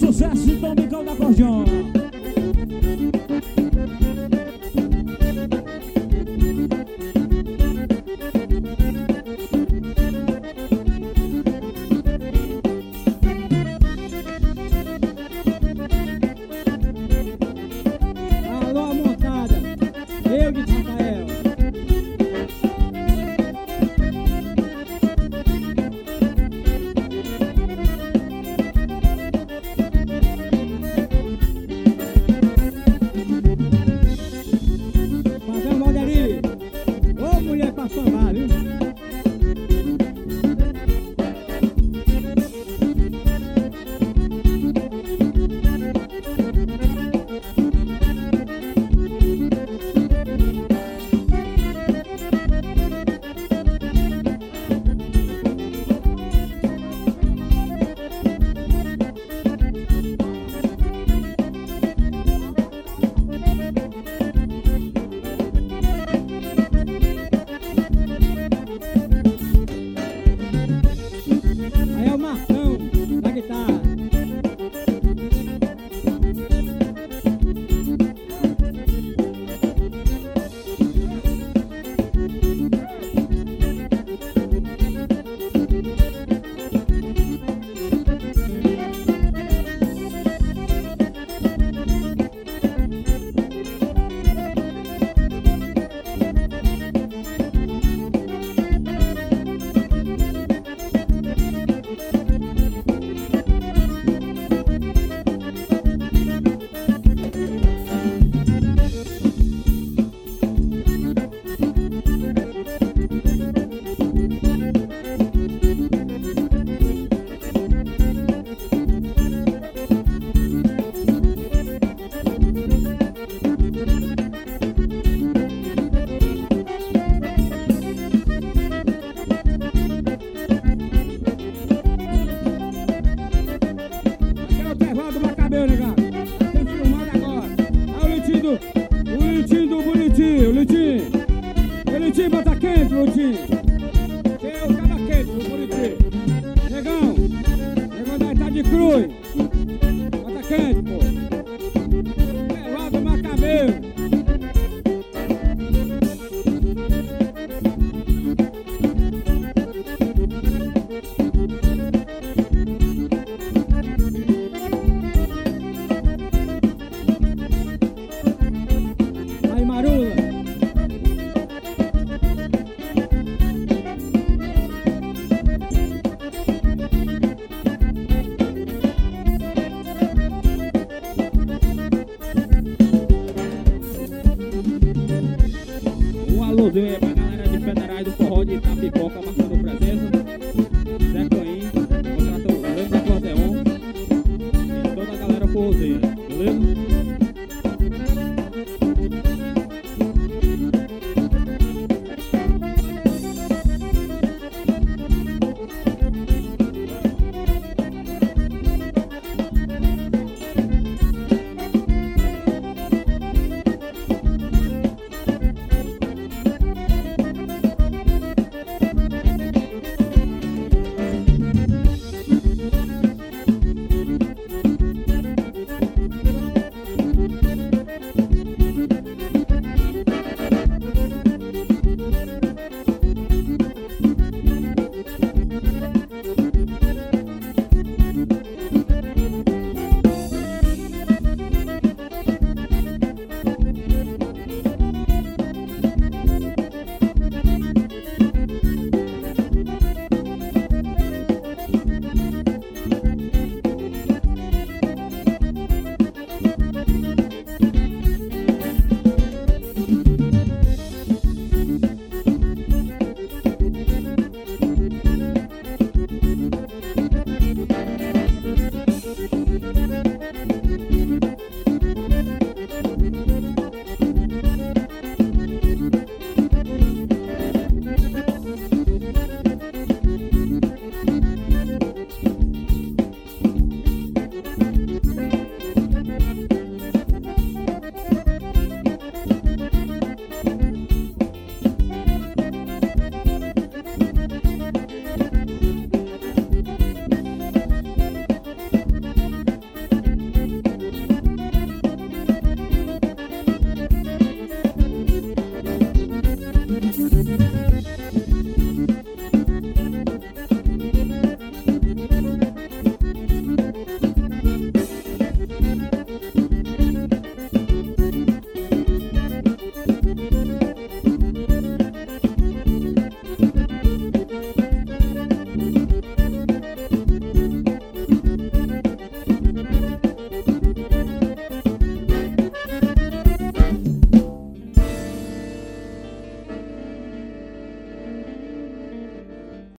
sucesso de Domingão da Acordeon. Alô, montada, eu de Rafael. Fazer Valderi, ô mulher pra somar, viu? Aí é o Marcão da guitarra. Aqui é o Tervaldo Macabeu, negado. Tá sendo filmado agora. Aí o Litinho do Bonitinho, o Litinho bota quente, Litinho. Você é o cara quente do Bonitinho. Negão daí tá de cruz. Bota quente, pô. Tervaldo Macabeu. Aí, Marula. Um alôzinho aí pra galera de Federais do Forró de Itapipoca marcando presença.